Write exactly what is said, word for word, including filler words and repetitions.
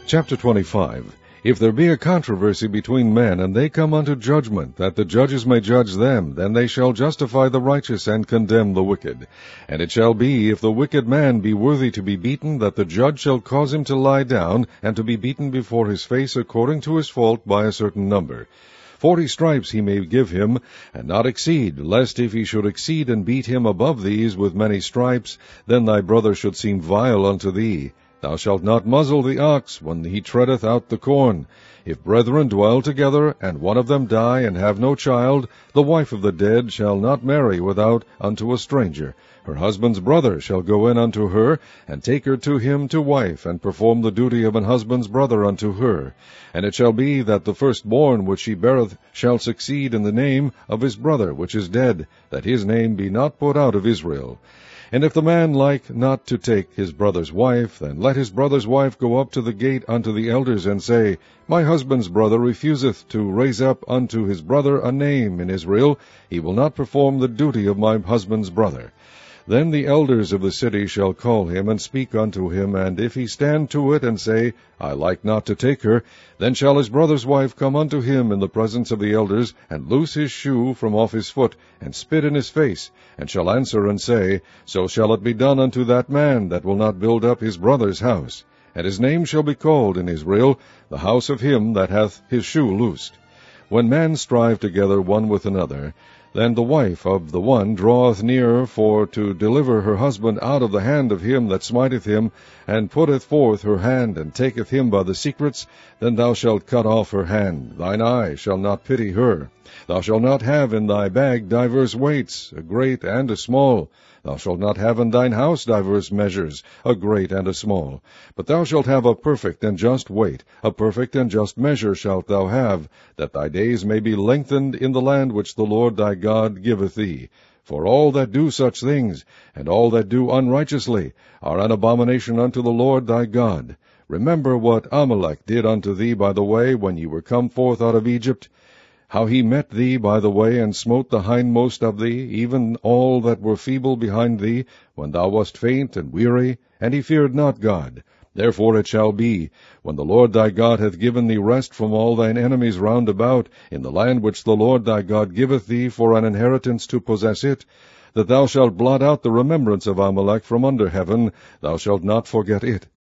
Chapter twenty-five. If there be a controversy between men, and they come unto judgment, that the judges may judge them, then they shall justify the righteous and condemn the wicked. And it shall be, if the wicked man be worthy to be beaten, that the judge shall cause him to lie down, and to be beaten before his face according to his fault by a certain number. Forty stripes he may give him, and not exceed, lest if he should exceed and beat him above these with many stripes, then thy brother should seem vile unto thee. Thou shalt not muzzle the ox when he treadeth out the corn. If brethren dwell together, and one of them die, and have no child, the wife of the dead shall not marry without unto a stranger. Her husband's brother shall go in unto her, and take her to him to wife, and perform the duty of an husband's brother unto her. And it shall be that the firstborn which she beareth shall succeed in the name of his brother which is dead, that his name be not put out of Israel. And if the man like not to take his brother's wife, then let his brother's wife go up to the gate unto the elders, and say, My husband's brother refuseth to raise up unto his brother a name in Israel. He will not perform the duty of my husband's brother. Then the elders of the city shall call him, and speak unto him, and if he stand to it, and say, I like not to take her, then shall his brother's wife come unto him in the presence of the elders, and loose his shoe from off his foot, and spit in his face, and shall answer and say, So shall it be done unto that man that will not build up his brother's house. And his name shall be called in Israel, the house of him that hath his shoe loosed. When men strive together one with another, then the wife of the one draweth near for to deliver her husband out of the hand of him that smiteth him, and putteth forth her hand, and taketh him by the secrets, then thou shalt cut off her hand. Thine eye shall not pity her. Thou shalt not have in thy bag divers weights, a great and a small. Thou shalt not have in thine house divers measures, a great and a small. But thou shalt have a perfect and just weight, a perfect and just measure shalt thou have, that thy days may be lengthened in the land which the Lord thy God giveth thee. For all that do such things, and all that do unrighteously, are an abomination unto the Lord thy God. Remember what Amalek did unto thee by the way, when ye were come forth out of Egypt, how he met thee by the way, and smote the hindmost of thee, even all that were feeble behind thee, when thou wast faint and weary, and he feared not God. Therefore it shall be, when the Lord thy God hath given thee rest from all thine enemies round about, in the land which the Lord thy God giveth thee for an inheritance to possess it, that thou shalt blot out the remembrance of Amalek from under heaven, thou shalt not forget it.